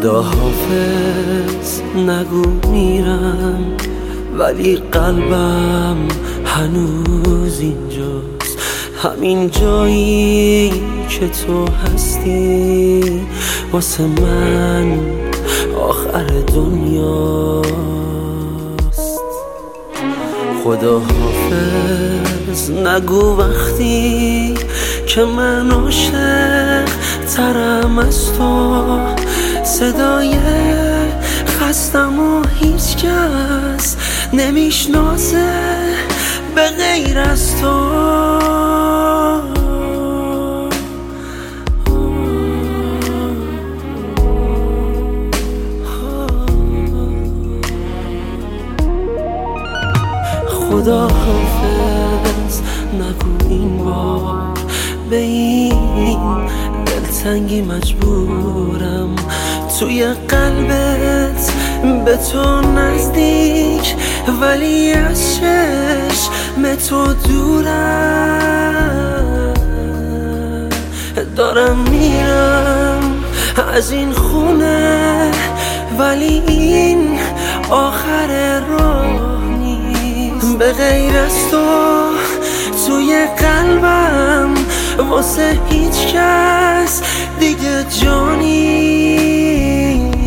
خدا حافظ نگو میرم، ولی قلبم هنوز اینجاست، همین جایی که تو هستی واسه من آخر دنیاست. خدا حافظ نگو وقتی که من عاشق ترم از تو، صدای خستم و هیچ کس نمیشناسه به غیر از تو. خدا حافظ نگو این بار به این دلتنگی مجبورم، توی قلبت به تو نزدیک ولی از چشم تو دورم. دارم میرم از این خونه ولی این آخر راه نیست، به غیر از تو توی قلبم واسه هیچ کس دیگه جا نیست.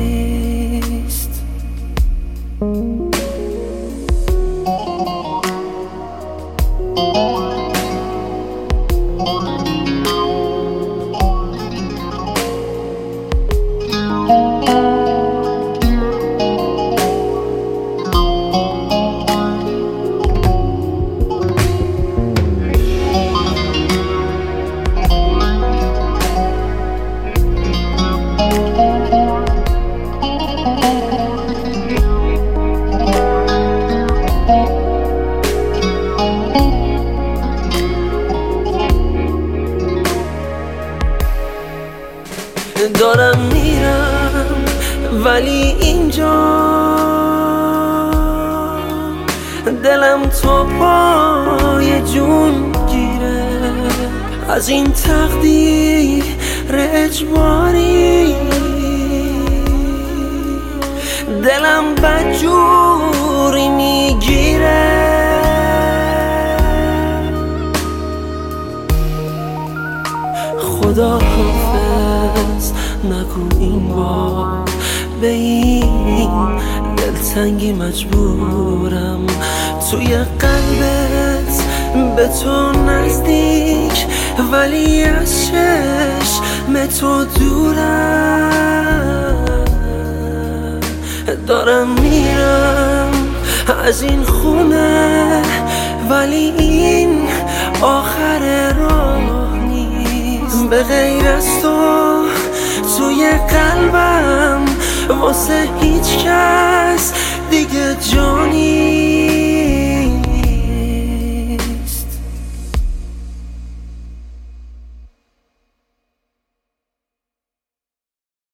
دارم میرم ولی اینجا دلم تو پای جون گیره، از این تقدیر اجباری دلم بدجوری میگیره. خدا حافظ نگو این بار به این دلتنگی مجبورم، توی قلبت به تو نزدیک ولی از چشم تو دورم. دارم میرم از این خونه ولی این آخر راه نیست، به غیر از تو توی قلبم واسه هیچ کس دیگه جا نیست.